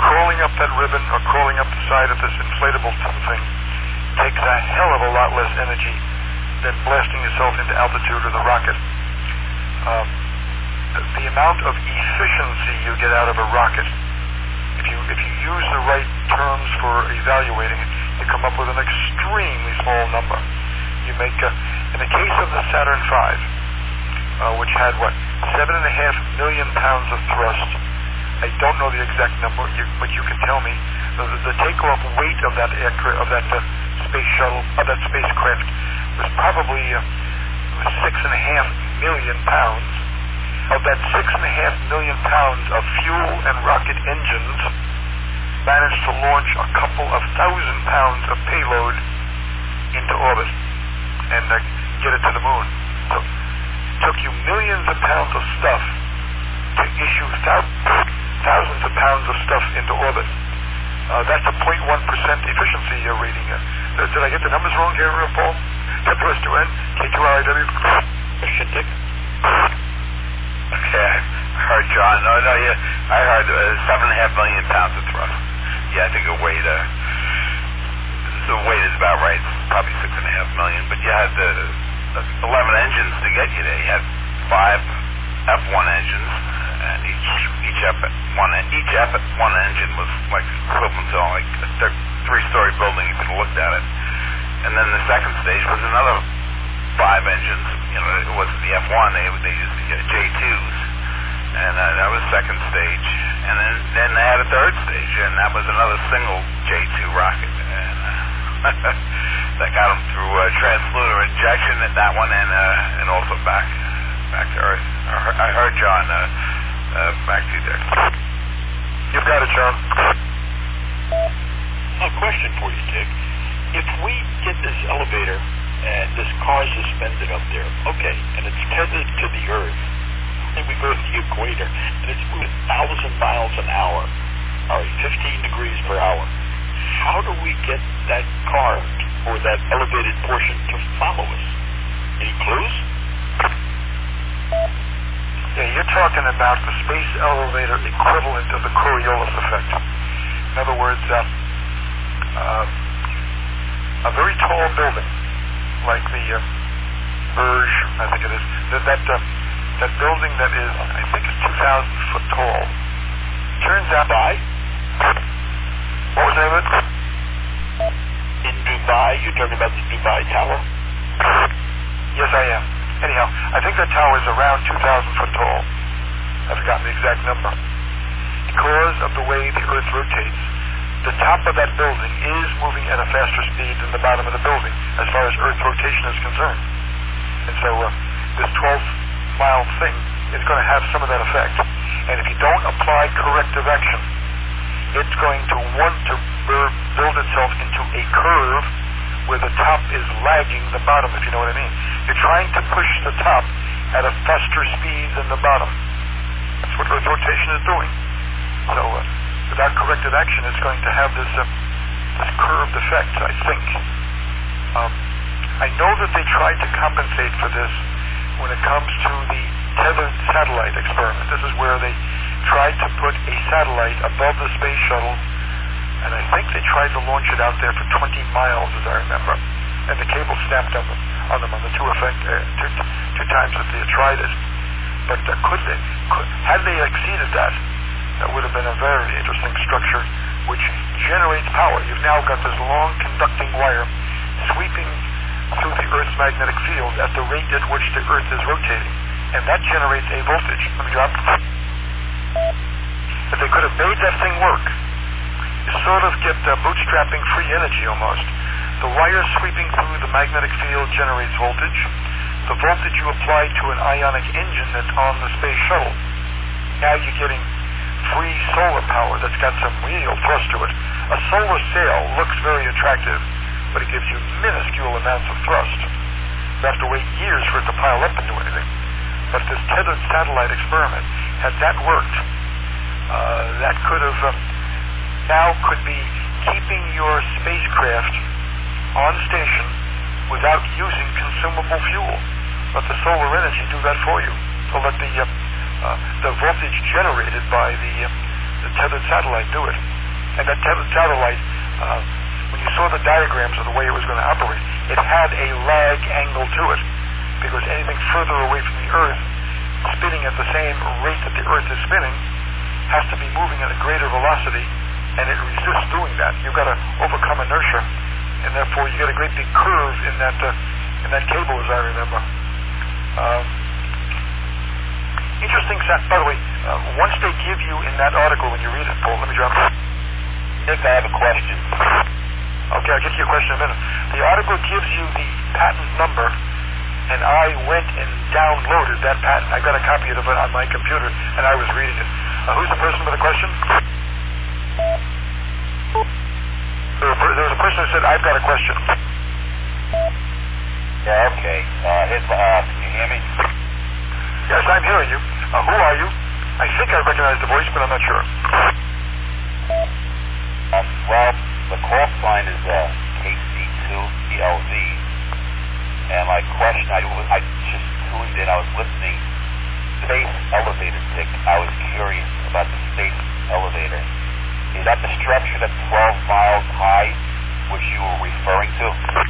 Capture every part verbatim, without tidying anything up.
crawling up that ribbon or crawling up the side of this inflatable thing takes a hell of a lot less energy than blasting yourself into altitude with a rocket. Um, the, the amount of efficiency you get out of a rocket, if you if you use the right terms for evaluating it, you come up with an extremely small number. You make, a, in the case of the Saturn five, uh, which had what, seven and a half million pounds of thrust. I don't know the exact number, you, but you can tell me the, the takeoff weight of that aircraft, of that uh, space shuttle, of that spacecraft, was probably uh, six and a half million pounds. Of that six and a half million pounds of fuel and rocket engines, managed to launch a couple of thousand pounds of payload into orbit and uh, get it to the moon. So it took you millions of pounds of stuff to issue thou- thousands of pounds of stuff into orbit. Uh, that's a zero point one percent efficiency uh, rating. Uh, did I get the numbers wrong here, uh, Paul? F two S two N, K two R I W. Question, Dick. Okay, I heard John. No, no, yeah, I heard uh, seven and a half million pounds of thrust. Yeah, I think the weight, uh, the weight is about right. It's probably six and a half million. But you had the, the eleven engines to get you there. You had five F one engines, and each each F one each F one engine was like equivalent to like a th- three-story building if you looked at it. And then the second stage was another five engines. You know, it wasn't the F one. They they used the uh, J twos, and uh, that was second stage. And then then they had a third stage, and that was another single J two rocket. And uh, that got them through uh, translunar injection at that one, and uh, and also back back to Earth. I heard, I heard John. Uh, uh, back to you, Dick. You've got it, John. A question for you, Dick. If we get this elevator and this car suspended up there, okay, and it's tethered to the Earth, and we go to the equator, and it's moving one thousand miles an hour, all right, fifteen degrees per hour, how do we get that car or that elevated portion to follow us? Any clues? Yeah, you're talking about the space elevator equivalent of the Coriolis effect. In other words, uh, uh, a very tall building, like the uh, Burj, I think it is, that that, uh, that building that is, I think it's two thousand foot tall, turns out... Dubai? What was that of it? In Dubai? You're talking about the Dubai Tower? Yes, I am. Anyhow, I think that tower is around two thousand foot tall. I've forgotten the exact number. Because of the way the Earth rotates, the top of that building is moving at a faster speed than the bottom of the building, as far as Earth rotation is concerned. And so uh, this twelve mile thing is going to have some of that effect. And if you don't apply corrective action, it's going to want to build itself into a curve where the top is lagging the bottom, if you know what I mean. You're trying to push the top at a faster speed than the bottom. That's what Earth rotation is doing. So uh, without corrective action, it's going to have this, uh, this curved effect, I think. Um, I know that they tried to compensate for this when it comes to the tethered satellite experiment. This is where they tried to put a satellite above the space shuttle, and I think they tried to launch it out there for twenty miles, as I remember. And the cable snapped on them on, them on the two, effect, uh, two, two times that they had tried it. But uh, could they, could, had they exceeded that, that would have been a very interesting structure which generates power. You've now got this long conducting wire sweeping through the Earth's magnetic field at the rate at which the Earth is rotating. And that generates a voltage. Let me drop. If they could have made that thing work, you sort of get uh, bootstrapping free energy almost. The wire sweeping through the magnetic field generates voltage. The voltage you apply to an ionic engine that's on the space shuttle. Now you're getting free solar power that's got some real thrust to it. A solar sail looks very attractive, but it gives you minuscule amounts of thrust. You have to wait years for it to pile up into anything. But this tethered satellite experiment, had that worked, uh, that could have... Uh, now could be keeping your spacecraft on station without using consumable fuel. Let the solar energy do that for you. So let the uh, uh, the voltage generated by the uh, the tethered satellite do it. And that tethered satellite, uh, when you saw the diagrams of the way it was going to operate, it had a lag angle to it, because anything further away from the Earth, spinning at the same rate that the Earth is spinning, has to be moving at a greater velocity, and it resists doing that. You've got to overcome inertia, and therefore you get a great big curve in that uh, in that cable, as I remember. Uh, interesting. By the way, uh, once they give you in that article, when you read it, Paul, let me drop it. Nick, I have a question. Okay, I'll get to your question in a minute. The article gives you the patent number, and I went and downloaded that patent. I got a copy of it on my computer, and I was reading it. Uh, who's the person with the question? There was, there was a person who said, I've got a question. Yeah, okay. Uh, his, uh, can you hear me? Yes, I'm hearing you. Uh, who are you? I think I recognize the voice, but I'm not sure. Um, well, the call sign is uh, K C two T L V, and my question, I, I just tuned in, I was listening. Space elevator, Dick. I was curious about the space elevator. Is that the structure that's twelve miles high, which you were referring to?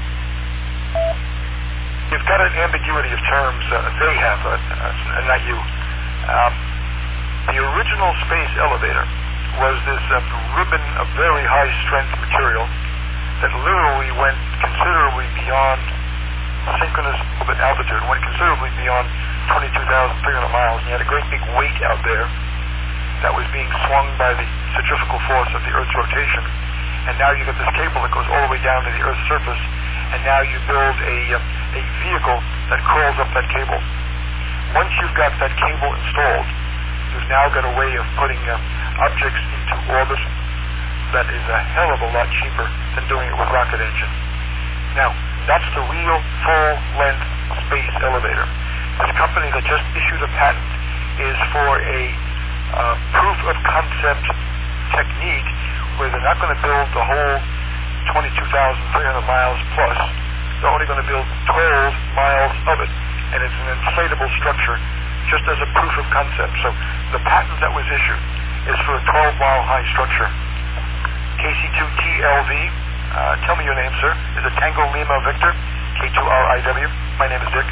You've got an ambiguity of terms. Uh, they have, uh, uh, not you. Um, the original space elevator was this um, ribbon of very high-strength material that literally went considerably beyond synchronous orbit altitude, went considerably beyond twenty-two thousand three hundred miles, and you had a great big weight out there that was being swung by the centrifugal force of the Earth's rotation. And now you got this cable that goes all the way down to the Earth's surface, and now you build a, uh, a vehicle that crawls up that cable. Once you've got that cable installed, you've now got a way of putting uh, objects into orbit that is a hell of a lot cheaper than doing it with rocket engine. Now, that's the real full-length space elevator. This company that just issued a patent is for a uh, proof of concept technique where they're not going to build the whole twenty-two thousand three hundred miles plus. They're only going to build twelve miles of it, and it's an inflatable structure just as a proof of concept. So the patent that was issued is for a twelve mile high structure. K C two T L V, uh, tell me your name, sir. Is it Tango Lima Victor? K two R I W. My name is Dick.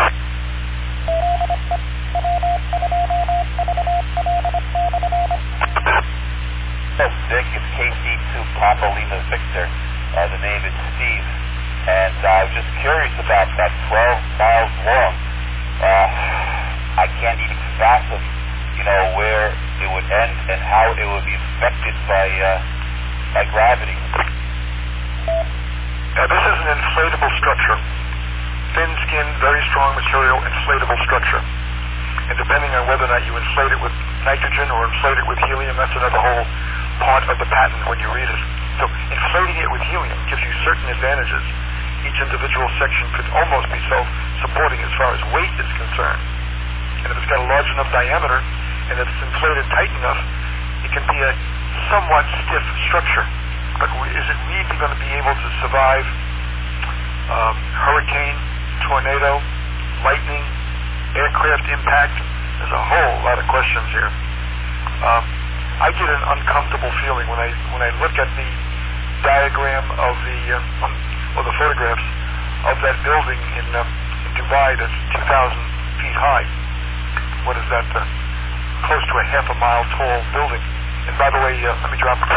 Yes, Dick, it's K C two Papa Lima Victor. Uh, the name is Steve. And uh, I was just curious about that twelve miles long. Uh, I can't even fathom, you know, where it would end and how it would be affected by, uh, by gravity. Now, this is an inflatable structure. Thin-skinned, very strong material, inflatable structure. And depending on whether or not you inflate it with nitrogen or inflate it with helium, that's another whole part of the patent when you read it. So inflating it with helium gives you certain advantages. Each individual section could almost be self-supporting as far as weight is concerned. And if it's got a large enough diameter and if it's inflated tight enough, it can be a somewhat stiff structure. But is it really going to be able to survive um, hurricane, tornado, lightning, aircraft impact? There's a whole lot of questions here. Um, I get an uncomfortable feeling when I when I look at the diagram of the uh, or the photographs of that building in, uh, in Dubai that's two thousand feet high. What is that? Uh, close to a half a mile tall building. And by the way, uh, let me drop it.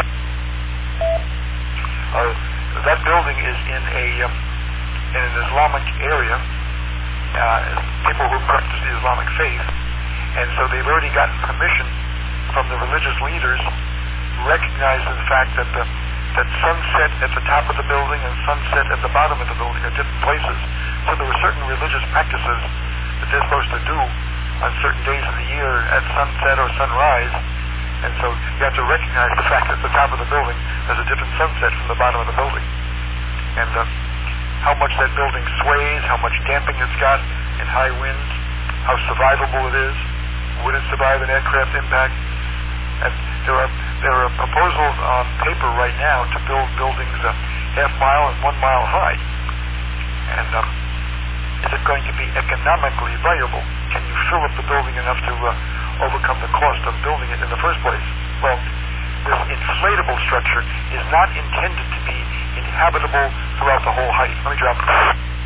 Uh, that building is in a um, in an Islamic area. Uh, people who practice the Islamic faith, and so they've already gotten permission from the religious leaders, recognizing the fact that the that sunset at the top of the building and sunset at the bottom of the building are different places. So there were certain religious practices that they're supposed to do on certain days of the year at sunset or sunrise, and so you have to recognize the fact that at the top of the building there's a different sunset from the bottom of the building, and uh, how much that building sways, how much damping it's got in high winds, how survivable it is, would it survive an aircraft impact? And there are there are proposals on paper right now to build buildings a half mile and one mile high. And um, is it going to be economically viable? Can you fill up the building enough to uh, overcome the cost of building it in the first place. Well, this inflatable structure is not intended to be inhabitable throughout the whole height. Let me drop it.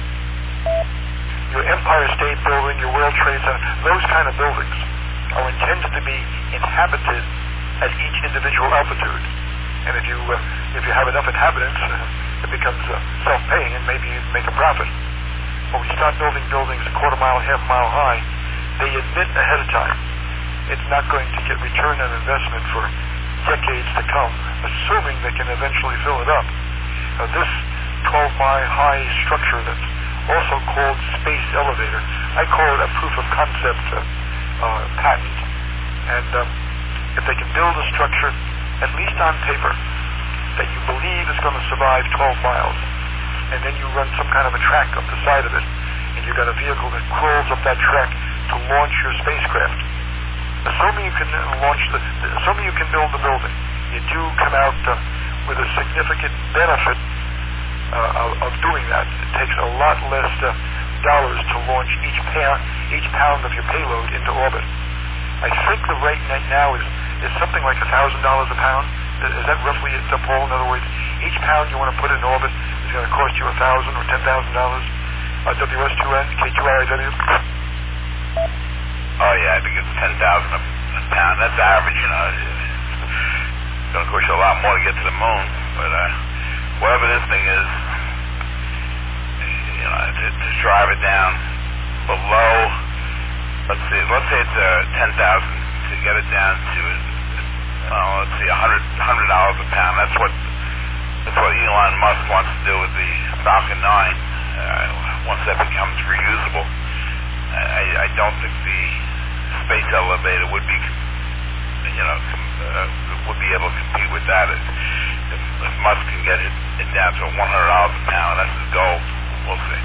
Your Empire State Building, your World Trade Center, those kind of buildings are intended to be inhabited at each individual altitude. And if you uh, if you have enough inhabitants, uh, it becomes uh, self-paying, and maybe you make a profit. When we start building buildings a quarter mile, half mile high, they admit ahead of time it's not going to get return on investment for decades to come, assuming they can eventually fill it up. Now, this twelve mile high structure that's also called space elevator, I call it a proof of concept uh, uh, patent. And um, if they can build a structure, at least on paper, that you believe is going to survive twelve miles, and then you run some kind of a track up the side of it, and you've got a vehicle that crawls up that track to launch your spacecraft. Assuming you can launch the, assuming you can build the building, you do come out uh, with a significant benefit uh, of, of doing that. It takes a lot less uh, dollars to launch each pound, each pound of your payload into orbit. I think the rate now is, is something like a thousand dollars a pound. Is that roughly it, Paul? In other words, each pound you want to put in orbit is going to cost you a thousand or ten thousand dollars. Uh, W S two N, K two R I W. Oh yeah, I think it's ten thousand a pound. That's average, you know. It's going to cost you a lot more to get to the moon, but uh, whatever this thing is, you know, to, to drive it down below. Let's see. Let's say it's uh, ten thousand to get it down to. Uh, let's see, a hundred hundred dollars a pound. That's what that's what Elon Musk wants to do with the Falcon nine. Uh, once that becomes reusable, I, I don't think the space elevator would be, you know, uh, would be able to compete with that. If, if, if Musk can get it, it down to one hundred dollars a pound, that's his goal. We'll see.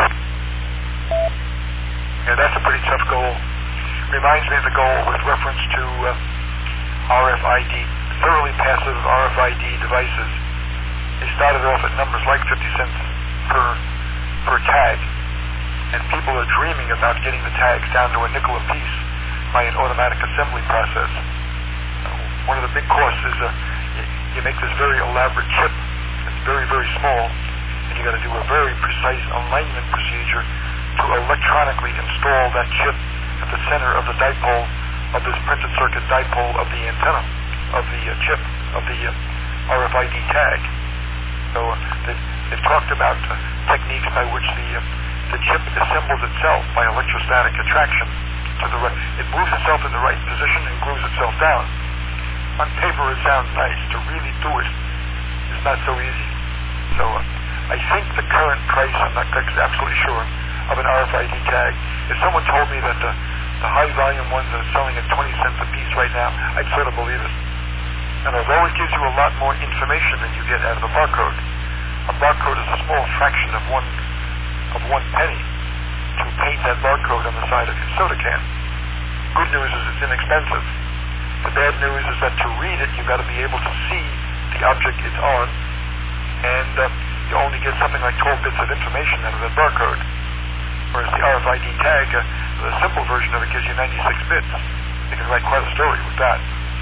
Yeah, that's a pretty tough goal. Reminds me of the goal with reference to uh, R F I D, thoroughly passive R F I D devices. They started off at numbers like fifty cents per per tag, and people are dreaming about getting the tags down to a nickel apiece by an automatic assembly process. Uh, one of the big costs is uh, you, you make this very elaborate chip. It's very, very small, and you got to do a very precise alignment procedure to electronically install that chip at the center of the dipole of this printed circuit dipole of the antenna of the uh, chip of the uh, R F I D tag. So uh, they've, they've talked about uh, techniques by which the uh, the chip assembles itself by electrostatic attraction to the right. It moves itself in the right position and glues itself down. On paper, it sounds nice. To really do it is not so easy. So uh, I think the current price, I'm not absolutely sure, of an R F I D tag, if someone told me that the, the high volume ones are selling at twenty cents a piece right now, I'd sort of believe it. And although it gives you a lot more information than you get out of a barcode, a barcode is a small fraction of one of one penny to paint that barcode on the side of your soda can. Good news is it's inexpensive. The bad news is that to read it, you've got to be able to see the object it's on, and uh, you only get something like twelve bits of information out of that barcode. Whereas the R F I D tag, uh, the simple version of it gives you ninety-six bits. You can write quite a story with that.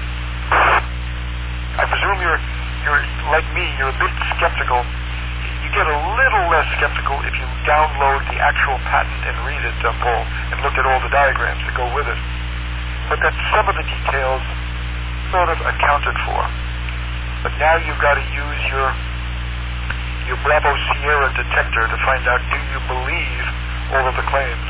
I presume you're, you're like me, you're a bit skeptical. You get a little less skeptical if you download the actual patent and read it, uh, Paul, and look at all the diagrams that go with it. But that some of the details sort of accounted for. But now you've got to use your your Bravo Sierra detector to find out, do you believe all of the claims?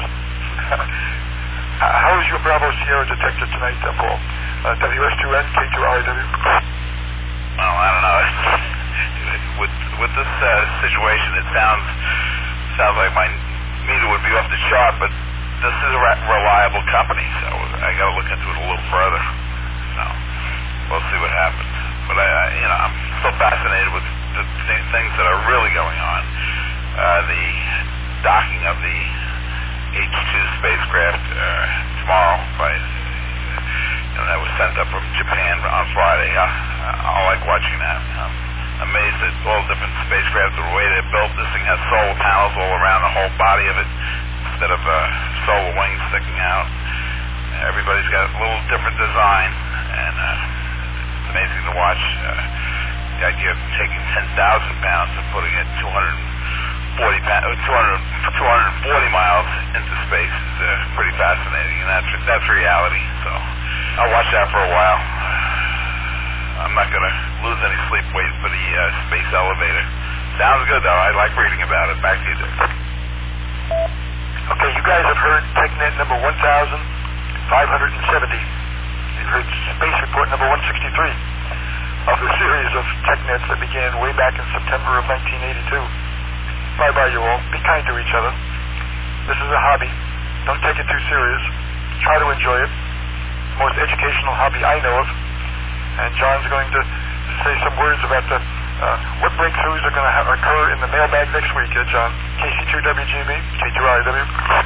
How is your Bravo Sierra detector tonight, uh, Paul? Uh, W S two N, K two R I W? Well, I don't know. with with this uh, situation, it sounds sounds like my meter would be off the chart, but this is a re- reliable company, so I got to look into it a little further. So we'll see what happens. But I, I you know, I'm so fascinated with the th- things that are really going on. Uh, the docking of the H two spacecraft uh, tomorrow by. And that was sent up from Japan on Friday. I, I like watching that. I'm amazed at all the different spacecraft, the way they're built. This thing has solar panels all around the whole body of it instead of uh, solar wings sticking out. Uh, everybody's got a little different design, and uh, it's amazing to watch. Uh, the idea of taking ten thousand pounds and putting it two hundred forty, two hundred, two hundred forty miles into space is uh, pretty fascinating, and that's that's reality. So I'll watch that for a while. I'm not going to lose any sleep waiting for the uh, space elevator. Sounds good, though. I like reading about it. Back to you, Dick. Okay, you guys have heard TechNet number one thousand five hundred seventy. You've heard Space Report number one sixty-three of the series of TechNets that began way back in September of nineteen eighty-two. Bye-bye, you all. Be kind to each other. This is a hobby. Don't take it too serious. Try to enjoy it. Most educational hobby I know of. And John's going to say some words about the uh, what breakthroughs are going to ha- occur in the mailbag next week, uh, John. K C two W G B, K two R I W.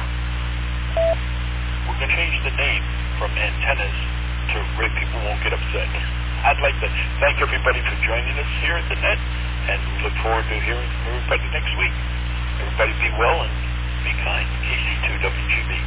We're going to change the name from antennas to where people won't get upset. I'd like to thank everybody for joining us here at the net, and we look forward to hearing from everybody next week. Everybody be well and be kind. K C two W G B.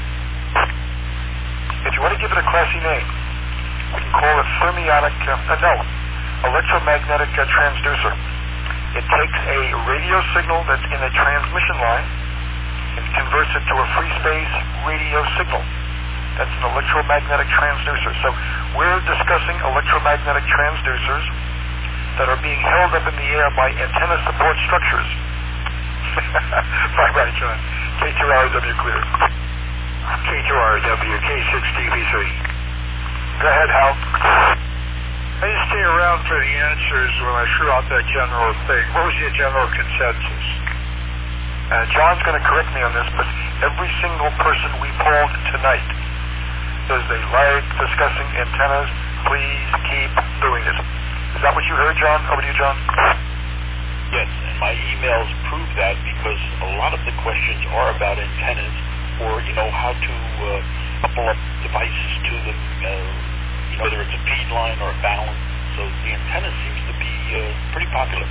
If you want to give it a classy name, we can call it fermionic, uh, no, electromagnetic uh, transducer. It takes a radio signal that's in a transmission line and converts it to a free space radio signal. That's an electromagnetic transducer. So we're discussing electromagnetic transducers that are being held up in the air by antenna support structures. Bye-bye, John. K two R W clear. K two R W, K six T V three. Go ahead, Hal. I didn't stay around for the answers when I threw out that general thing. What was your general consensus? Uh, John's going to correct me on this, but every single person we polled tonight says they like discussing antennas. Please keep doing it. Is that what you heard, John? Over to you, John. Yes, and my emails prove that, because a lot of the questions are about antennas, or, you know, how to uh, couple up devices to them, uh, you know, whether it's a feed line or a balance. So the antenna seems to be uh, pretty popular.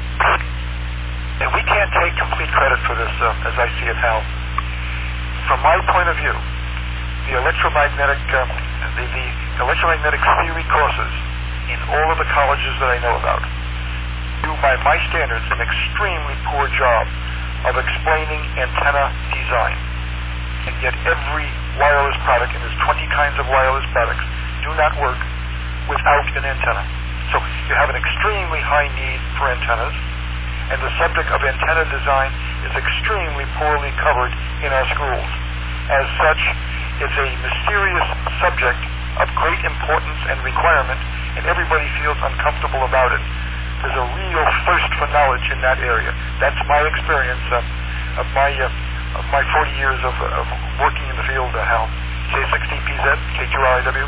And we can't take complete credit for this, uh, as I see it, Hal. From my point of view, the electromagnetic, uh, the, the electromagnetic theory courses in all of the colleges that I know about do, by my standards, an extremely poor job of explaining antenna design. And yet every wireless product, and there's twenty kinds of wireless products, do not work without an antenna. So you have an extremely high need for antennas, and the subject of antenna design is extremely poorly covered in our schools. As such, it's a mysterious subject of great importance and requirement, and everybody feels uncomfortable about it. There's a real thirst for knowledge in that area. That's my experience uh, of my uh, of my forty years of, uh, of working in the field, uh, Hal. K six T P Z, K two R I W.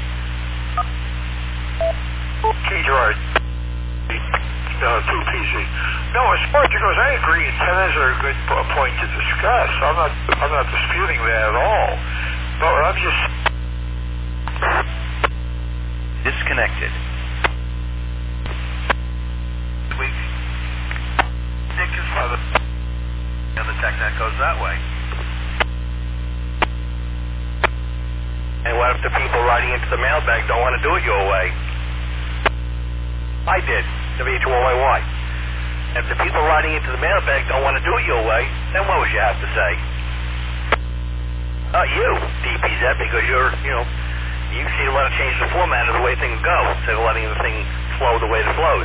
K two R I W. Uh, two P Z. No, as far as it goes, I agree. Antennas are a good p- point to discuss. I'm not, I'm not disputing that at all. But I'm just disconnected. We Dick is for the and the TechNet goes that way. And what if the people writing into the mailbag don't want to do it your way? I did. W H O Y Y. If the people writing into the mailbag don't want to do it your way, then what would you have to say? Uh, you, D P Z, because you're, you know, you seem to want to change the format of the way things go, instead of letting the thing flow the way it flows.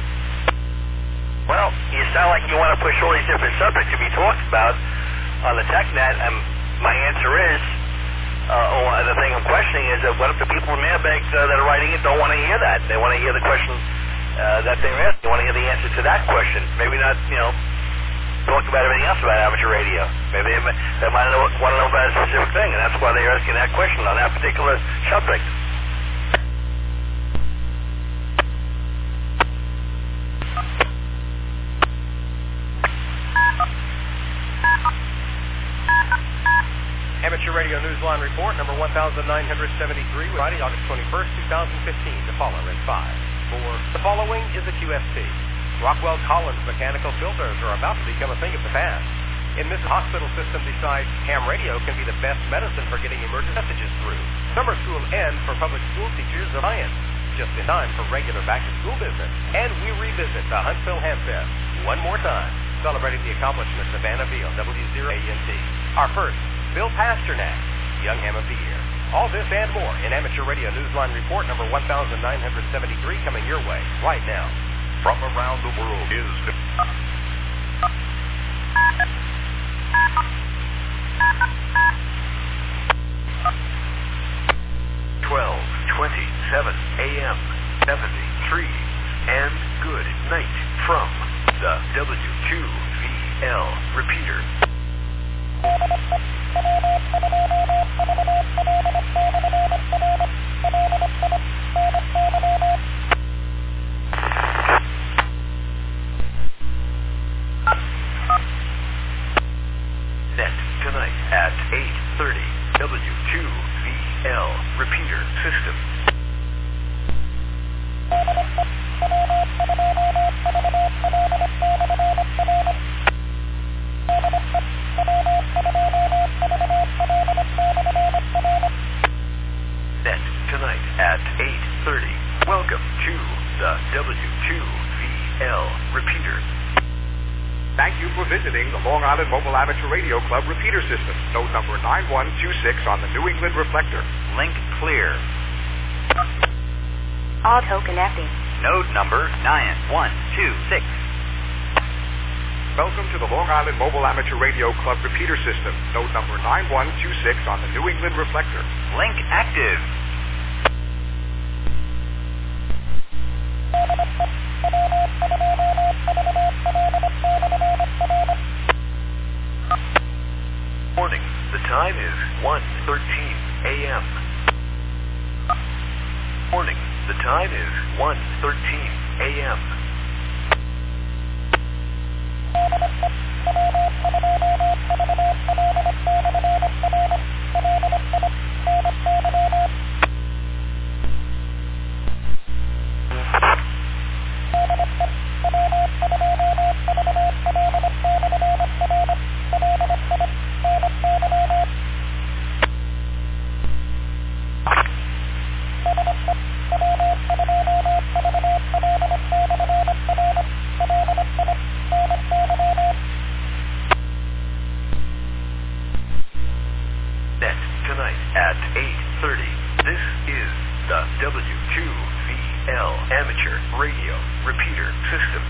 Well, you sound like you want to push all these different subjects to be talked about on the TechNet, and my answer is, uh, or the thing I'm questioning is, that what if the people in mailbag uh, that are writing it don't want to hear that? They want to hear the question uh, that they're asking. They want to hear the answer to that question. Maybe not, you know, talk about everything else about amateur radio. Maybe they, they might know, want to know about a specific thing, and that's why they're asking that question on that particular subject. Amateur Radio Newsline Report, number one thousand nine hundred seventy-three, Friday, August twenty-first, twenty fifteen. The follower in five. Four. The following is a Q F T. Rockwell Collins mechanical filters are about to become a thing of the past. In this hospital system, besides ham radio, can be the best medicine for getting emergency messages through. Summer school ends for public school teachers of Alliance, just in time for regular back-to-school business. And we revisit the Huntsville Ham Fest one more time, celebrating the accomplishments of Anna Beal, W zero A N T. Our first, Bill Pasternak, Young Ham of the Year. All this and more in Amateur Radio Newsline Report number one thousand nine hundred seventy-three coming your way right now. From around the world is... twelve twenty-seven a.m. seventy-three and good night from the W two V L repeater. Net tonight at eight thirty, W two V L repeater system. Net tonight at eight thirty. Welcome to the W two V L repeater. Thank you for visiting the Long Island Mobile Amateur Radio Club repeater system. Node number nine one two six on the New England reflector. Link clear. Auto connecting. Node number nine one two six. Welcome to the Long Island Mobile Amateur Radio Club repeater system. Node number nine one two six on the New England reflector. Link active. Morning. The time is one thirteen a.m. Morning. The time is one thirteen a.m. Net tonight at eight thirty. This is the W two V L Amateur Radio Repeater System.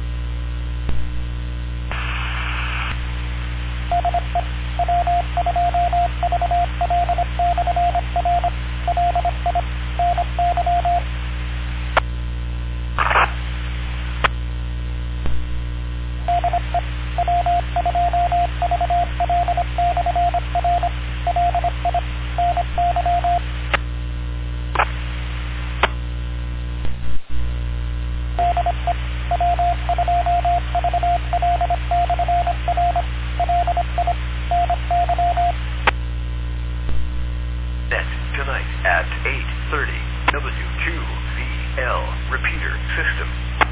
Net tonight at eight thirty. W two V L Repeater System.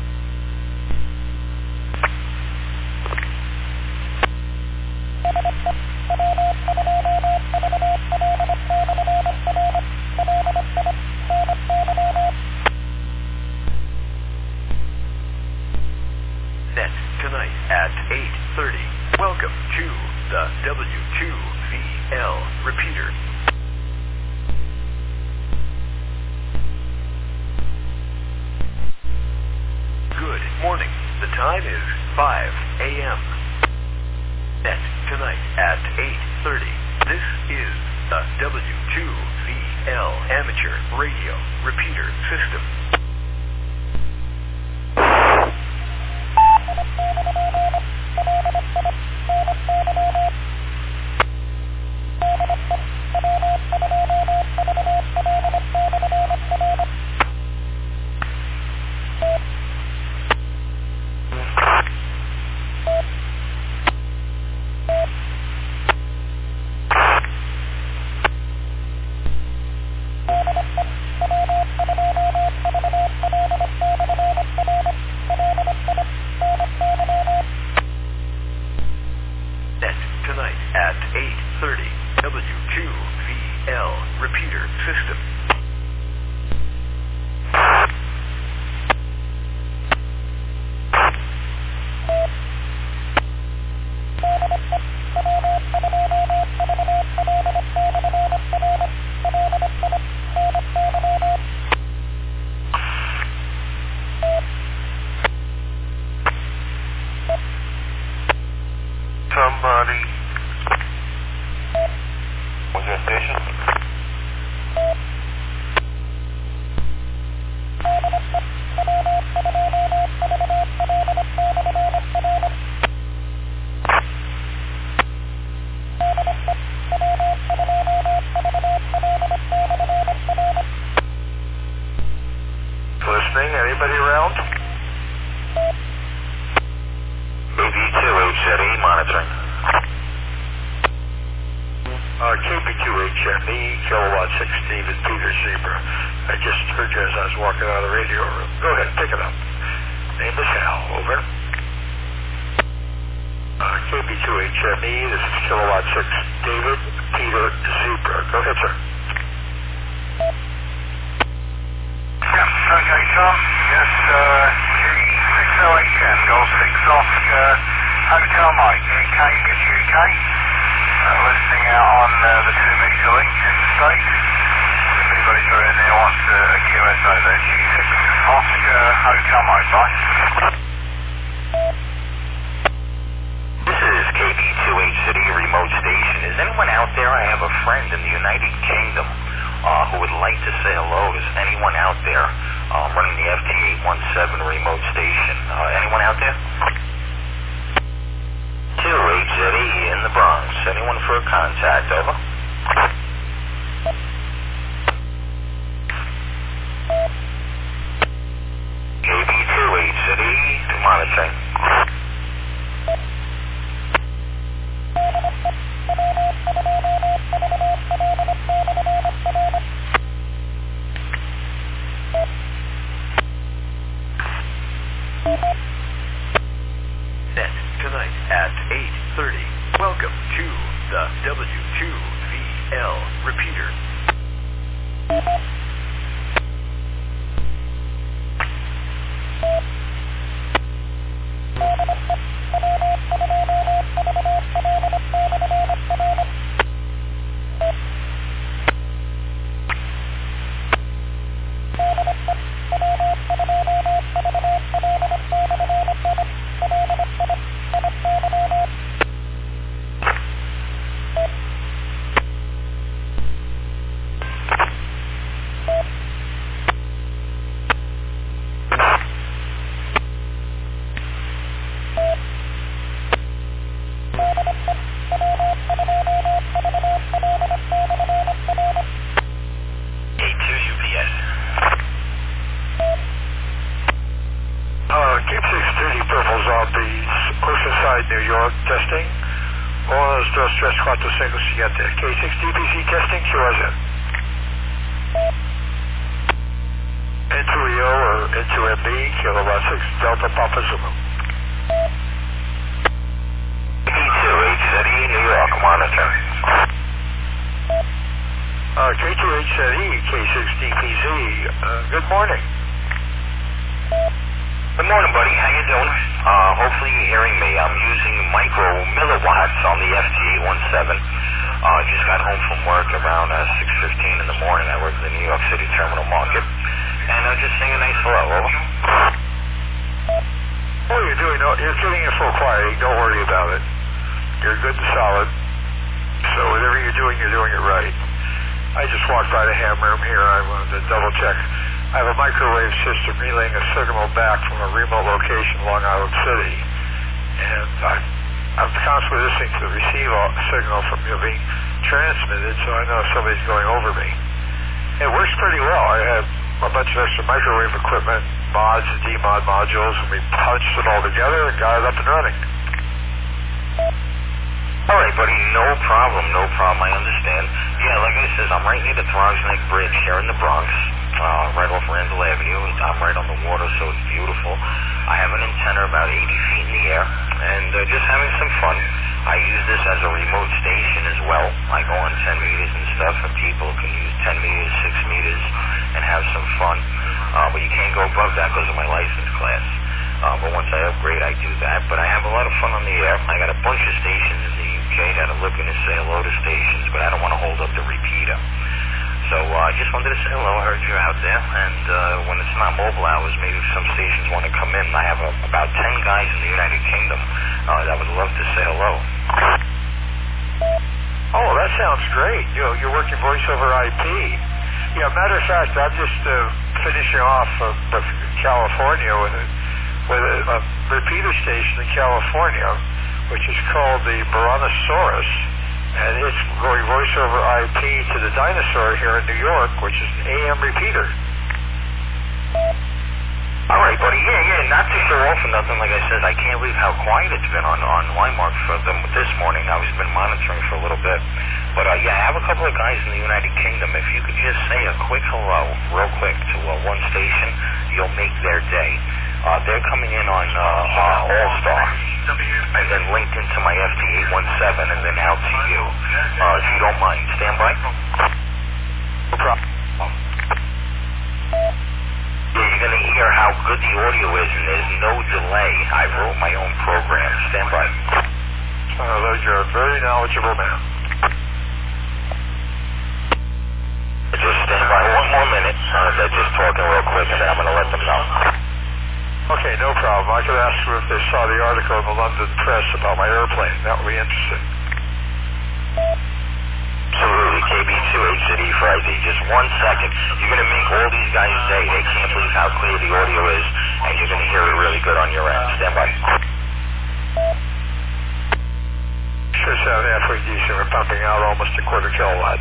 Net tonight at eight thirty. Welcome to the W two V L repeater. Good morning. The time is five a.m. Net tonight at eight thirty. This is the W two V L Amateur Radio Repeater System. help? K B two H Z E monitoring. Uh, K B two H M E, Kilowatt six, David Peter Zebra. I just heard you as I was walking out of the radio room. Go ahead, pick it up. Name is Hal, over. Uh, K B two H M E, this is Kilowatt six, David Peter Zebra. Go ahead, sir. Yes, okay, Tom. Yes, uh, G six oh H M, Golf six Oscar, Hotel Mike, Cambridge, U K. Uh, listening out on uh, the two meter link in the States. If anybody's got in there wants uh, a Q S O there, G six Oscar, Hotel Mike, bye. This is K B two H Z E remote station. Is anyone out there? I have a friend in the United Kingdom uh, who would like to say hello. Is anyone out there um, running the F T eight one seven remote station? Uh, anyone out there? two H Z E in the Bronx. Anyone for a contact? Over. K B two H Z E monitoring. Net tonight at eight thirty. Welcome to the W two V L repeater. K six D B C testing, Q R Z. N two E O or N two M B, Kilowatt six, Delta Papa Zulu. K B two H Z E, New York, monitor. Uh, K two H Z E, K six D P Z, uh, good morning. Good morning, buddy. How you doing? Uh, hopefully you're hearing me. I'm using micro milliwatts on the F T eight one seven. I uh, just got home from work around uh, six fifteen in the morning. I work in the New York City Terminal Market. And I'm just saying a nice hello. Over. Oh, you're doing, you're getting it full quiet. Don't worry about it. You're good and solid. So whatever you're doing, you're doing it right. I just walked by the ham room here. I wanted to double check. I have a microwave system relaying a signal back from a remote location in Long Island City. And I, I'm constantly listening to the receive signal from you being transmitted, so I know somebody's going over me. It works pretty well. I have a bunch of extra microwave equipment, mods and demod modules, and we punched it all together and got it up and running. All right, buddy, no problem, no problem, I understand. Yeah, like I said, I'm right near the Throgs Neck Bridge here in the Bronx, uh, right off Randall Avenue. I'm right on the water, so it's beautiful. I have an antenna about eighty feet in the air, and uh, just having some fun. I use this as a remote station as well. I go on ten meters and stuff, and people can use ten meters, six meters, and have some fun. Uh, but you can't go above that because of my license class. Uh, but once I upgrade, I do that. But I have a lot of fun on the air. I got a bunch of stations in the U K that are looking to say hello to stations, but I don't want to hold up the repeater. So uh, I just wanted to say hello. I heard you're out there. And uh, when it's not mobile hours, maybe if some stations want to come in. I have a, about ten guys in the United Kingdom uh, that would love to say hello. Oh, that sounds great. You know, you're working voice over I P. Yeah, matter of fact, I'm just uh, finishing off uh, with California with a with a, a repeater station in California, which is called the Brontosaurus, and it's going voice over I P to the Dinosaur here in New York, which is an A M repeater. All right, buddy. Yeah, yeah, not to show off or nothing. Like I said, I can't believe how quiet it's been on, on Linemark for them this morning. I've been monitoring for a little bit. But, uh, yeah, I have a couple of guys in the United Kingdom. If you could just say a quick hello, real quick, to uh, one station, you'll make their day. Uh, they're coming in on uh, uh, All-Star, and then linked into my F T eight one seven, and then out to you. Uh, if you don't mind. Stand by. No problem. Yeah, you're going to hear how good the audio is, and there's no delay. I wrote my own program. Stand by. Uh, you're a very knowledgeable man. Just stand by one more minute. Uh, they're just talking real quick, and then I'm going to let them know. Okay, no problem. I could ask them if they saw the article in the London press about my airplane. That would be interesting. Absolutely, K B two H City Friday. Just one second. You're going to make all these guys' day. They can't believe how clear the audio is, and you're going to hear it really good on your end. Stand by. Sure sound halfway decent. We're pumping out almost a quarter kilowatt.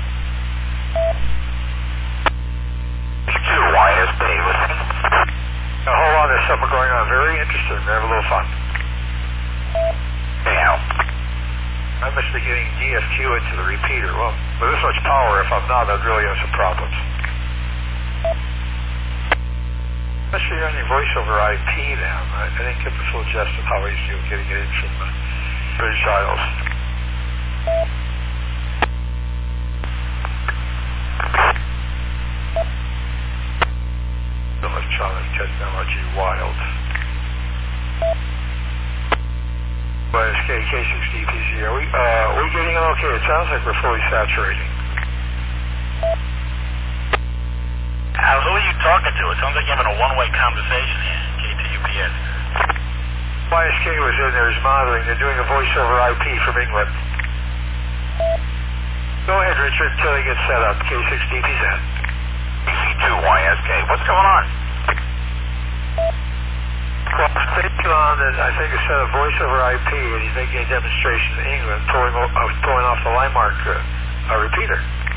Two Y S P, listen. Now hold on, there's something going on. Very interesting. We're having a little fun. Anyhow. I must be getting D F Q into the repeater. Well, with this much power, if I'm not, I'd really have some problems. Must be running voice over I P now. I, I didn't get the full gist of how easy you're getting it in from the British Isles. Electronic technology wild. But it's K six D P Z. Are we, uh, are we getting it okay? It sounds like we're fully saturating. Al, who are you talking to? It sounds like you're having a one-way conversation here, K T U P S. Y S K was in there, is monitoring. They're doing a voice over I P from England. Go ahead, Richard, until they get set up. K six D P Z. B C two Y S K. What's going on? Well, based on, I think, a set of voice over I P, and he's making a demonstration in England, pulling, uh, pulling off the Linemark uh, uh, repeater.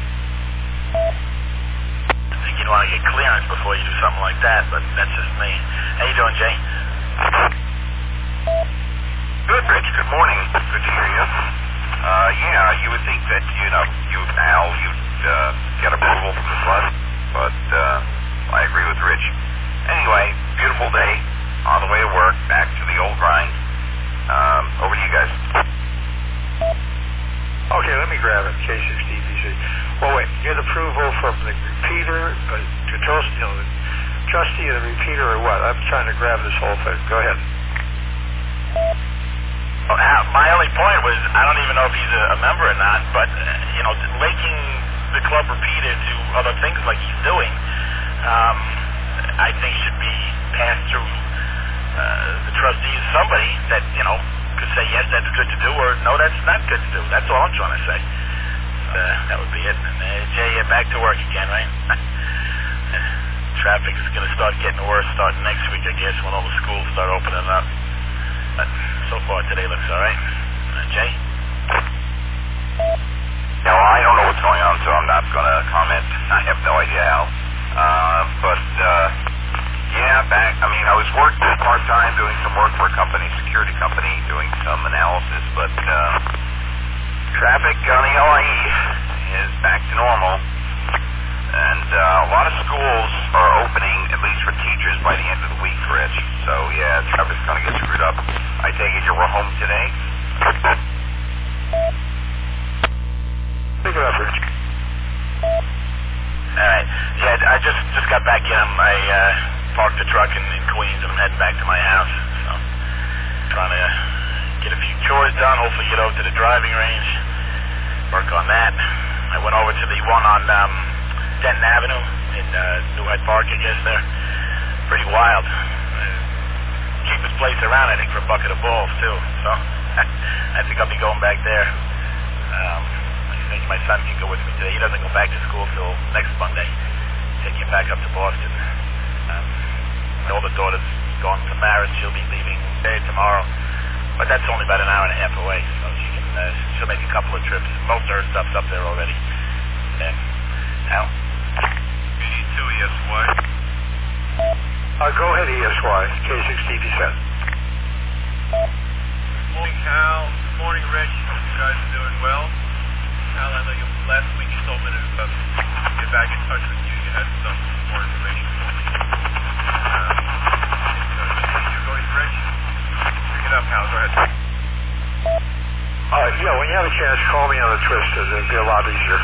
I think you'd want to get clearance before you do something like that, but that's just me. How you doing, Jay? Good, Rich. Good morning. Good to hear you. Uh, yeah, you would think that, you know, you, Al, you'd uh, get approval from the bus, but uh, I agree with Rich. Anyway, beautiful day. On the way to work, back to the old grind. Um, over to you guys. Okay, let me grab it. K six D P Z. Well, wait. Get approval from the repeater, uh, control, you know, the trustee of the repeater, or what? I'm trying to grab this whole thing. Go ahead. Well, Al, my only point was, I don't even know if he's a, a member or not, but, uh, you know, linking the club repeater to other things like he's doing, um, I think should be passed through Uh, the trustees, somebody that, you know, could say, yes, that's good to do, or no, that's not good to do. That's all I'm trying to say. Uh, that would be it. And, uh, Jay, you're back to work again, right? Traffic is going to start getting worse starting next week, I guess, when all the schools start opening up. But so far today looks all right. Uh, Jay? No, I don't know what's going on, so I'm not going to comment. I have no idea how. Uh, but, uh... yeah, back, I mean, I was working part-time doing some work for a company, security company, doing some analysis, but uh, traffic on the L I E is back to normal. And uh, a lot of schools are opening, at least for teachers, by the end of the week, Rich. So, yeah, traffic's going to get screwed up. I take it you were home today? Pick it up, Rich. All right. Yeah, I just, just got back in. I uh, parked the truck in, in Queens, and I'm heading back to my house. So, trying to get a few chores done, hopefully get over to the driving range, work on that. I went over to the one on um, Denton Avenue in uh, New Hyde Park, I guess there. Pretty wild. Uh, cheapest place around, I think, for a bucket of balls, too. So, I think I'll be going back there. Um, I think my son can go with me today. He doesn't go back to school till next Monday. Take him back up to Boston. Um, my older daughter's going to marriage. She'll be leaving there tomorrow. But that's only about an hour and a half away, so she can, uh, she'll make a couple of trips. Most of her stuff's up there already. And, Al? B D two, yes, what? Uh, go ahead, E S Y, K six T V set. Good morning, Hal. Good morning, Rich. Hope you guys are doing well. Hal, I know you last week you told me to uh, get back in touch with you. You had some more information for me. Um, you're going, Rich? Bring it up, Hal. Go ahead. Uh, yeah, when you have a chance, call me on the Twisted. It'd be a lot easier.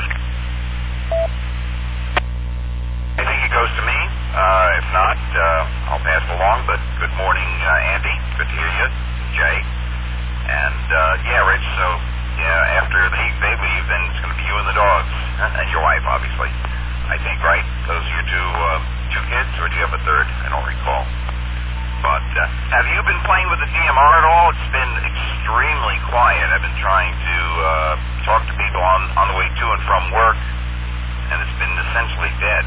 I think it goes to me. Uh, if not, uh, I'll pass it along. But good morning, uh, Andy. Good to hear you. Jay. And, uh, yeah, Rich, so, yeah, after they, they leave, then it's going to be you and the dogs. And your wife, obviously. I think, right? Those are your two, uh, two kids? Or do you have a third? I don't recall. But, uh, have you been playing with the D M R at all? It's been extremely quiet. I've been trying to, uh, talk to people on, on the way to and from work, and it's been essentially dead.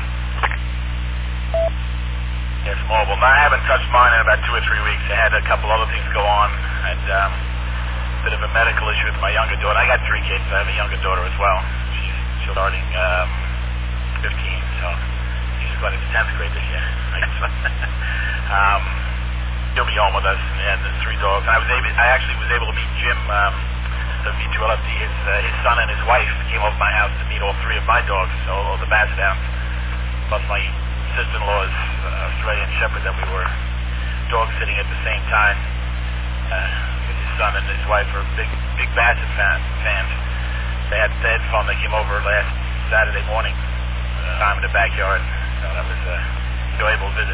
Yes, mobile. No, I haven't touched mine in about two or three weeks. I had a couple other things go on, and, um, a bit of a medical issue with my younger daughter. I got three kids. I have a younger daughter as well. She's, she's starting, um, fifteen, so she's going into tenth grade this year. um, He'll be home with us, and the three dogs. And I was able, I actually was able to meet Jim, um, the V two L F D. His, uh, his son and his wife came over to my house to meet all three of my dogs, all of the Basset Hounds, plus my sister-in-law's uh, Australian Shepherd that we were dog sitting at the same time. Uh, with his son and his wife are big, big Basset fan, fans. They had, they had fun. They came over last Saturday morning, uh, time in the backyard. So that was a uh, enjoyable visit.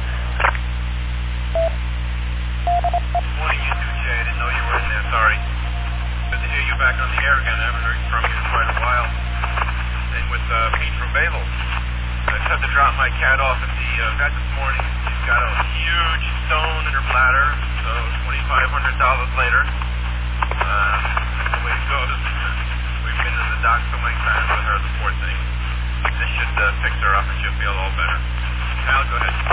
Good morning, you two, Jay. I didn't know you were in there. Sorry. Good to hear you back on the air again. I haven't heard from you in quite a while. Same with uh, Pete from Babel. I just had to drop my cat off at the uh, vet this morning. She's got a huge stone in her bladder, so twenty-five hundred dollars later. Uh, that's the way it goes. We've been to the doc so many times with her, the poor thing. This should uh, fix her up and she'll feel all better. Hal, go ahead.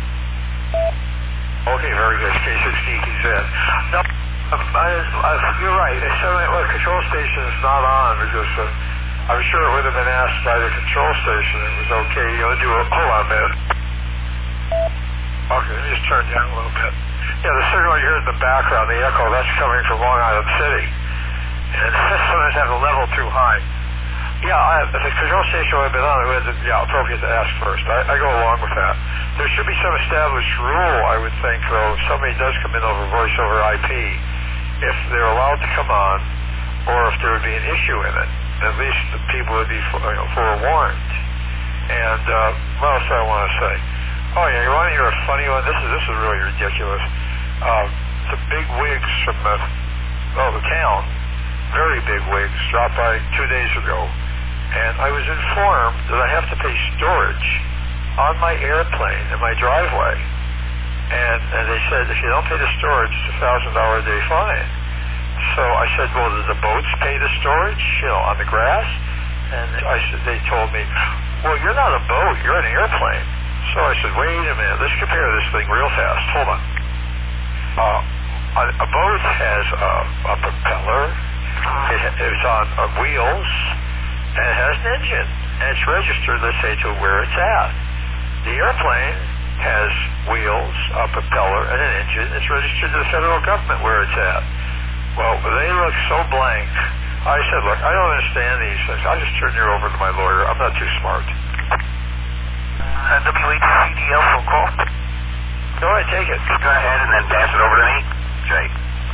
Okay, very good. K six T V set. No, um, I, I, you're right. They said well, the control station is not on because uh, I'm sure it would have been asked by the control station. It was okay. You know, do a hold on a minute. Okay, let me just turn down a little bit. Yeah, the signal you hear in the background, the echo, that's coming from Long Island City, and sometimes have a level too high. Yeah, I, if the control station would have been on, it would have been yeah, appropriate to ask first. I, I go along with that. There should be some established rule, I would think, though, if somebody does come in over voice over I P, if they're allowed to come on, or if there would be an issue in it. At least the people would be you know, forewarned. And uh, what else do I want to say? Oh, yeah, you want to hear a funny one? This is this is really ridiculous. Uh, the big wigs from the, well, the town, very big wigs, dropped by two days ago. And I was informed that I have to pay storage on my airplane in my driveway. And, and they said, if you don't pay the storage, it's a one thousand dollars a day fine. So I said, well, do the boats pay the storage, you know, on the grass? And I said, they told me, well, you're not a boat, you're an airplane. So I said, wait a minute, let's compare this thing real fast. Hold on. Uh, a, a boat has a, a propeller, it, it's on uh, wheels, and it has an engine, and it's registered, let's say, to where it's at. The airplane has wheels, a propeller, and an engine. It's registered to the federal government where it's at. Well, they look so blank. I said, look, I don't understand these things. I'll just turn you over to my lawyer. I'm not too smart. Uh, W H C D L phone call. Go ahead, take it. Go ahead and then pass it over to me, Jay.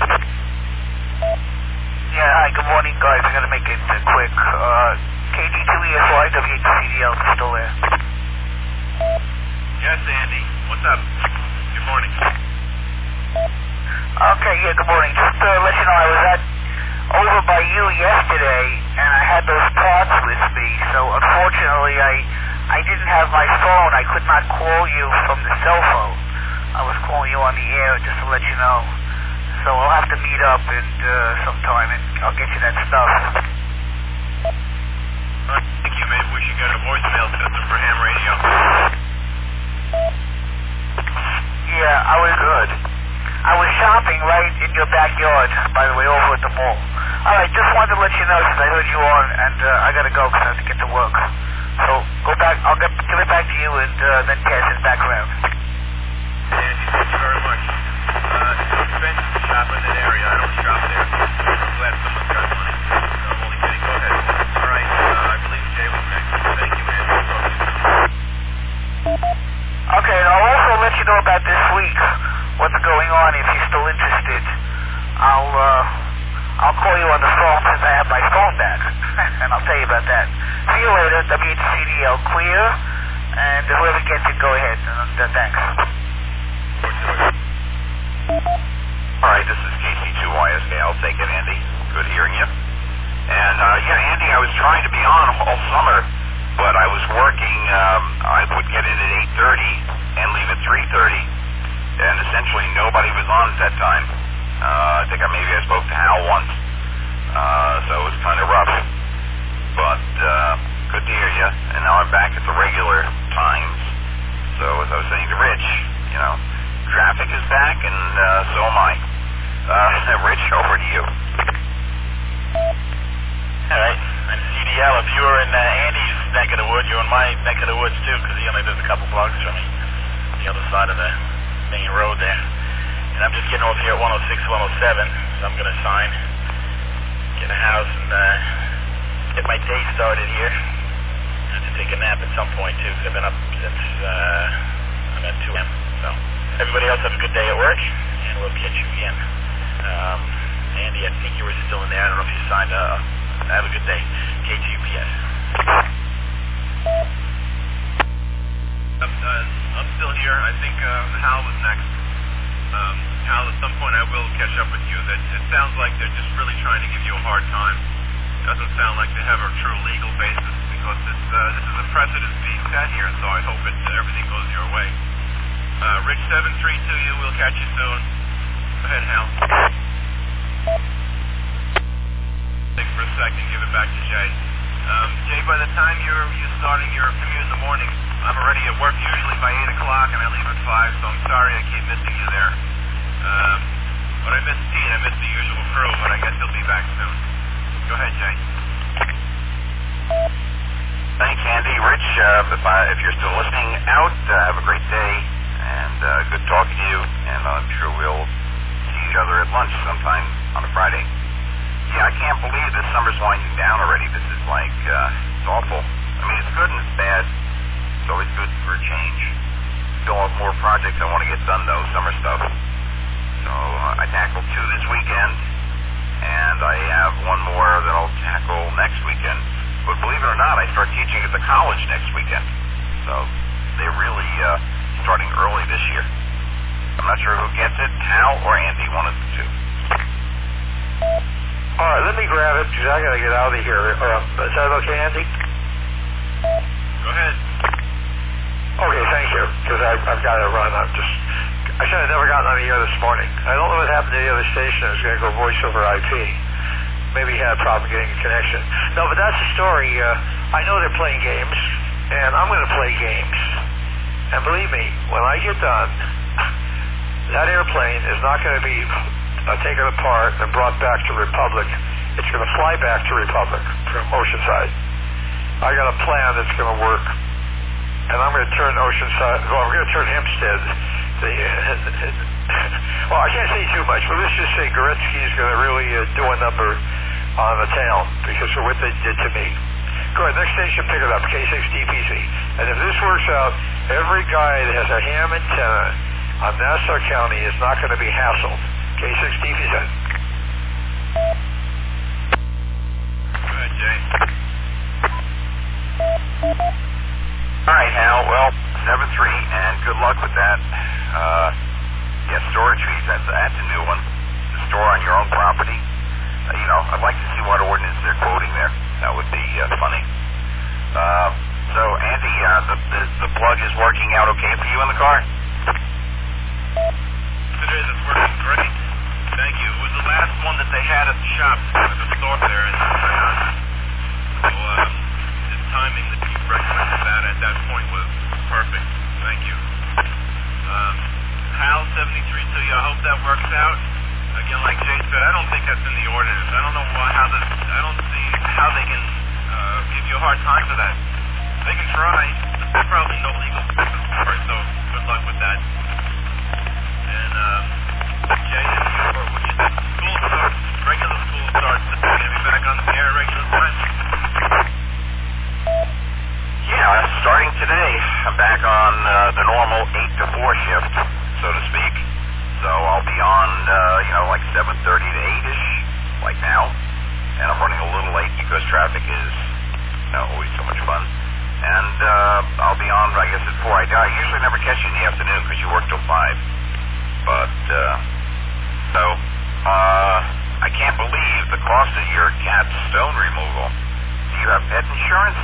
Yeah, hi, good morning, guys. I'm going to make it uh, quick. Uh, K G two E S Y, W H C D L, still there? Yes, Andy. What's up? Good morning. Okay, yeah, good morning. Just to let you know, I was at over by you yesterday, and I had those parts with me, so unfortunately I I didn't have my phone. I could not call you from the cell phone. I was calling you on the air just to let you know. So I'll have to meet up and uh, sometime, and I'll get you that stuff. I think you maybe we should get a voicemail system for ham radio. Yeah, I was good. I was shopping right in your backyard, by the way, over at the mall. All right, just wanted to let you know since I heard you on, and uh, I got to go because I have to get to work. So go back. I'll get, give it back to you and uh, then pass it back around. Thank you very much. Uh, it's too expensive to shop in that area. I don't shop there. I'm glad someone's got money. No, I'm only kidding. Go ahead. All right. Uh, I believe Jay was next. Thank you, man. I'll talk to you soon. Okay, and I'll also let you know about this week, what's going on if you're still interested. I'll, uh, I'll call you on the phone since I have my phone back, and I'll tell you about that. See you later, W H C D L clear, and whoever gets it, go ahead. Uh, thanks. All right, this is K C two Y S K. I'll take it, Andy. Good hearing you. And, uh, yeah, Andy, I was trying to be on all summer, but I was working. Um, I would get in at eight thirty and leave at three thirty, and essentially nobody was on at that time. Uh, I think I, maybe I spoke to Hal once, uh, so it was kind of rough. But uh, good to hear you, and now I'm back at the regular times. So as I was saying to Rich, you know, traffic is back, and uh, so am I. Uh, Rich, over to you. All right. I'm C D L. If you were in uh, Andy's neck of the woods, you're in my neck of the woods too, because he only lives a couple blocks from me, the other side of the main road there. And I'm just getting off here at one oh six, one oh seven, so I'm going to sign, get a house, and uh, get my day started here. I have to take a nap at some point too, because I've been up since uh, I'm at two a.m. So everybody else have a good day at work, and we'll catch you again. Um, Andy, I think you were still in there. I don't know if you signed. Uh, have a good day. K T U P S. I'm, uh, I'm still here. I think uh, Hal was next. Um, Hal, at some point I will catch up with you. That it sounds like they're just really trying to give you a hard time. Doesn't sound like they have a true legal basis, because this, uh, this is a precedent being set here, so I hope it, everything goes your way. Uh, Rich seven three two you, we'll catch you soon. Go ahead, Hal. Think for a second, give it back to Jay. Um, Jay, by the time you're, you're starting your commute in the morning, I'm already at work usually by eight o'clock, and I leave at five, so I'm sorry I keep missing you there. Um, but I miss Pete, I miss the usual crew, but I guess he'll be back soon. Go ahead, Jay. Thanks, Andy. Rich, uh, if, I, if you're still listening out, uh, have a great day, and uh, good talking to you, and I'm sure we'll see each other at lunch sometime on a Friday. Yeah, I can't believe this summer's winding down already. This is like, uh, it's awful. I mean, it's good and it's bad. It's always good for a change. Still have more projects I want to get done, though, summer stuff. So uh, I tackled two this weekend, and I have one more that I'll tackle next weekend. But believe it or not, I start teaching at the college next weekend. So they're really uh, starting early this year. I'm not sure who gets it, Hal or Andy, one of the two. All right, let me grab it, because I got to get out of here. Uh, is that okay, Andy? Go ahead. Okay, thank you, because I've, I've got to run. I'm just, I should have never gotten on the air this morning. I don't know what happened to the other station. I was going to go voice over I P. Maybe he had a problem getting a connection. No, but that's the story. Uh, I know they're playing games, and I'm going to play games. And believe me, when I get done, that airplane is not going to be uh, taken apart and brought back to Republic. It's going to fly back to Republic from Oceanside. I got a plan that's going to work, and I'm going to turn Oceanside, well, I'm going to turn Hempstead, the, uh, well, I can't say too much, but let's just say Goretsky is going to really uh, do a number on the town because of what they did to me. Go ahead, next station, pick it up, K six D P C. And if this works out, every guy that has a ham antenna on Nassau County is not going to be hassled. K six D P C. Go ahead, Jay. All right, Hal. Well, seven three, and good luck with that. Uh, yeah, storage fees, that's, that's a new one. To store on your own property. Uh, you know, I'd like to see what ordinance they're quoting there. That would be uh, funny. Uh, so, Andy, uh, the, the, the plug is working out okay for you in the car? It is. It's working great. Thank you. It was the last one that they had at the shop, at the store there in China. So, um, the timing that you recommended that at that point was perfect. Thank you. Um, Hal seventy-three to you. I hope that works out. Again, like Jay said, I don't think that's in the ordinance. I don't know why, how this, I don't see how they can uh, give you a hard time for that. They can try. There's probably no legal basis for it, so good luck with that. seven thirty to eight-ish, like now. And I'm running a little late because traffic is, you know, always so much fun. And uh, I'll be on, I guess, at four. I, I usually never catch you in the afternoon because you work till five. But, uh, so, uh, I can't believe the cost of your cat's stone removal. Do you have pet insurance?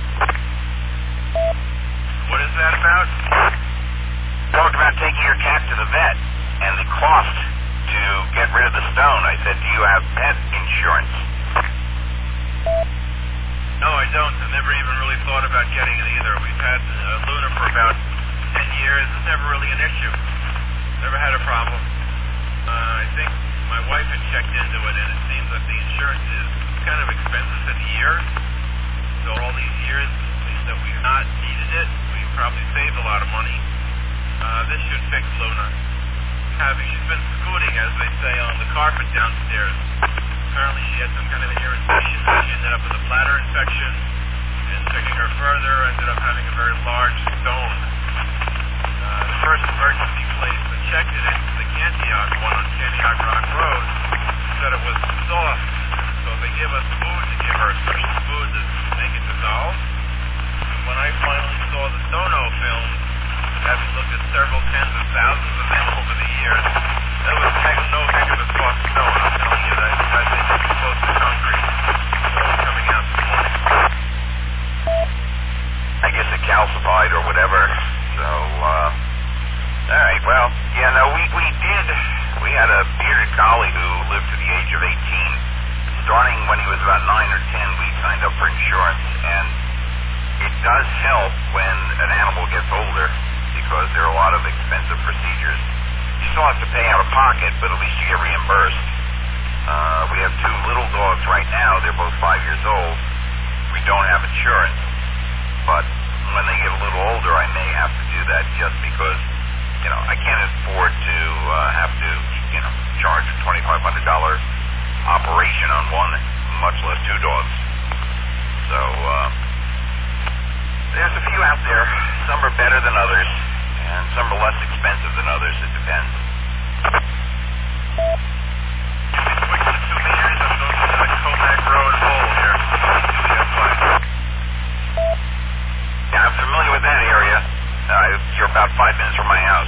What is that about? Talked about taking your cat to the vet and the cost to get rid of the stone. I said, do you have pet insurance? No, I don't. I never even really thought about getting it either. We've had uh, Luna for about ten years. It's never really an issue. Never had a problem. Uh, I think my wife had checked into it, and it seems that the insurance is kind of expensive in a year. So all these years that we've not needed it, we've probably saved a lot of money. Uh, this should fix Luna. Having, she's been scooting, as they say, on the carpet downstairs. Apparently she had some kind of an irritation, so she ended up with a bladder infection, and taking her further, ended up having a very large stone. Uh, the first emergency place that checked it in, the Cantioch one on Cantioch Rock Road, said it was soft, so they give us food to give her, special food to make it dissolve. When I finally saw the Sono film, having looked at several tens of thousands of them over the years, that was heck, no heck of a soft stone. I'm telling you that. I think it's close to concrete. So it's coming out this morning. I guess it calcified or whatever. So, uh, all right, well, yeah, no, we, we did. We had a bearded collie who lived to the age of eighteen. Starting when he was about nine or ten, we signed up for insurance, and it does help when an animal gets older because there are a lot of expensive procedures. You still have to pay out of pocket, but at least you get reimbursed. Uh, we have two little dogs right now. They're both five years old. We don't have insurance, but when they get a little older, I may have to do that just because, you know, I can't afford to uh, have to, you know, charge a twenty-five hundred dollars operation on one, much less two dogs. So, uh, there's a few out there. Some are better than others, and some are less expensive than others. It depends. Quick to two meters. I'm going to the Comac Road hole here. Yeah, I'm familiar with that area. Uh, you're about five minutes from my house.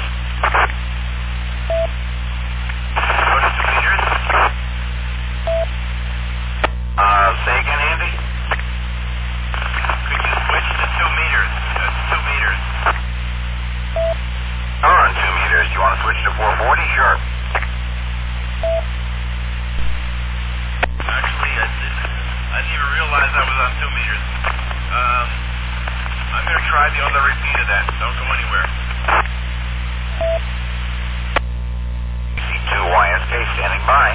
Go to two meters. Uh, say again, Andy? Could you switch to two meters? That's two meters. We're on two meters. Do you want to switch to four forty? Sure. Actually, I didn't, I didn't even realize I was on two meters. Um, I'm going to try the other repeat of that. Don't go anywhere. C two Y S K standing by.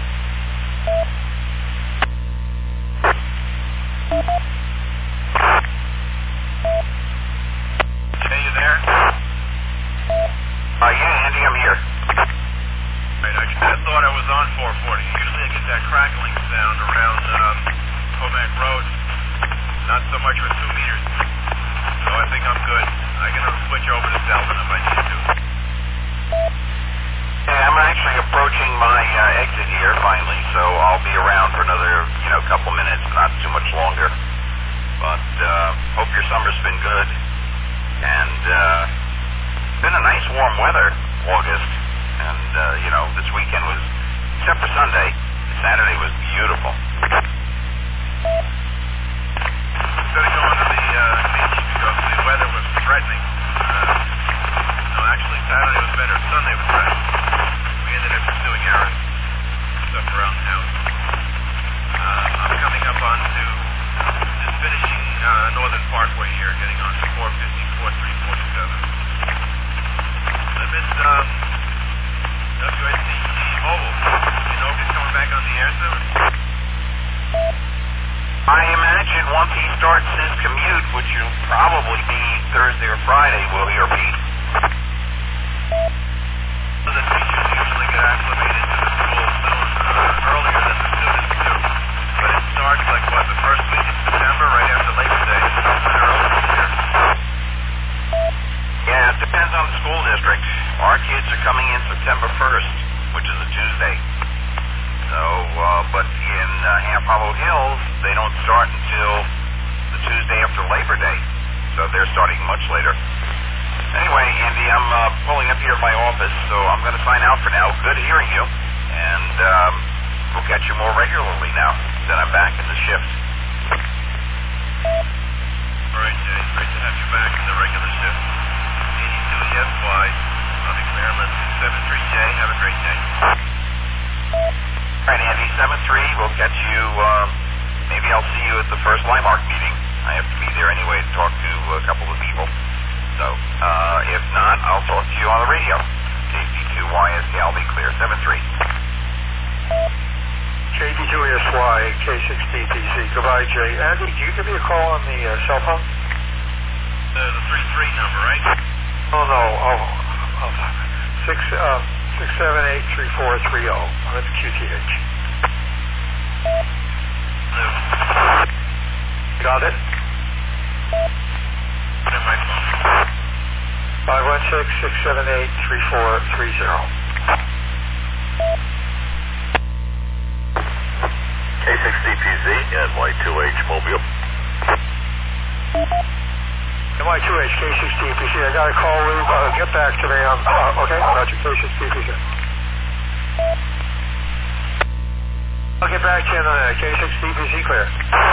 Jay, you there? Uh, yeah, Andy, I'm here. Right, I, I thought I was on four forty. Usually I get that crackling sound around um, Comac Road. Not so much with two meters. So I think I'm good. I'm going to switch over to Delvin if I need to. Yeah, I'm actually approaching my uh, exit here finally, so I'll be around for another, you know, couple minutes, not too much longer. But uh, hope your summer's been good. And uh, been a nice warm weather, August. And, uh, you know, this weekend was, except for Sunday, Saturday was beautiful. Instead of going to the uh, beach because the weather was threatening. Uh, no, actually Saturday was better. Sunday was better. We ended up just doing errands, stuff around the house. Uh, I'm coming up onto, just finishing uh, Northern Parkway here, getting on to four fifty, forty-three, forty-seven. I missed um, W S C T Mobile. You know if he's coming back on the air soon? I imagine once he starts his commute, which will probably be Thursday or Friday, we'll hear Pete. The teachers usually get acclimated to the school soon, uh, earlier than the students do. But it starts like, what, the first week in September, right after Labor Day. They're early this year. Yeah, it depends on the school district. Our kids are coming in September first, which is a Tuesday. So, uh, but in uh, Half Hollow Hills, they don't start until the Tuesday after Labor Day. So they're starting much later. Anyway, Andy, I'm uh, pulling up here at my office, so I'm going to sign out for now. Good hearing you. And um, we'll catch you more regularly now that I'm back in the shift. All right, Jay. Great to have you back in the regular shift. eighty-two E S Y. I'll be clear. Let's do seven three J. Have a great day. All right, Andy, seven three. We'll catch you. Um, maybe I'll see you at the first Limark meeting. I have to be there anyway to talk to a couple of people. So, uh, if not, I'll talk to you on the radio. K C two Y S K, I'll be clear. seven three. K D two E S Y, K six D P C. Goodbye, Jay. Andy, can you give me a call on the uh, cell phone? The, the three three number, right? Oh, no. Oh, oh. Six, uh, six seven eight three four three zero. Oh, that's Q T H. No. Got it? That's my phone. five one six, six seven eight, three four three zero. K six D P Z and Y two H Mobile. M Y two H, K six D P C. I got a call, Lou. Uh, get back to me. Um, uh, okay, Roger, K six D P C. I'll get back to you on that. K six D P C clear.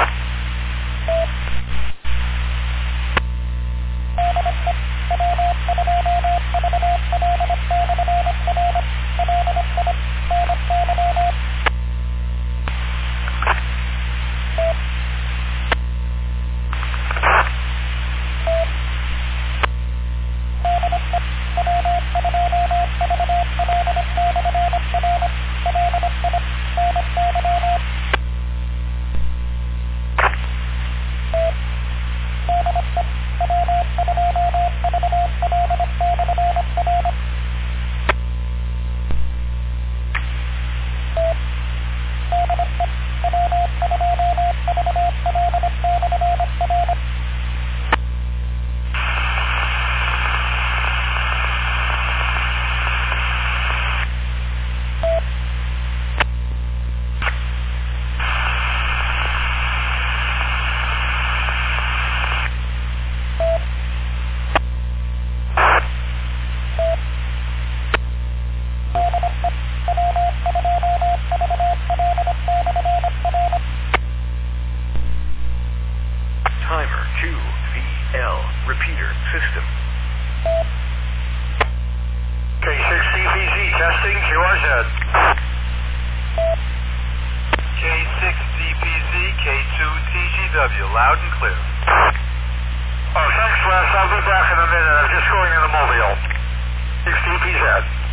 Loud and clear. Oh, thanks, Les. I'll be back in a minute. I'm just going in the mobile. six D P Z.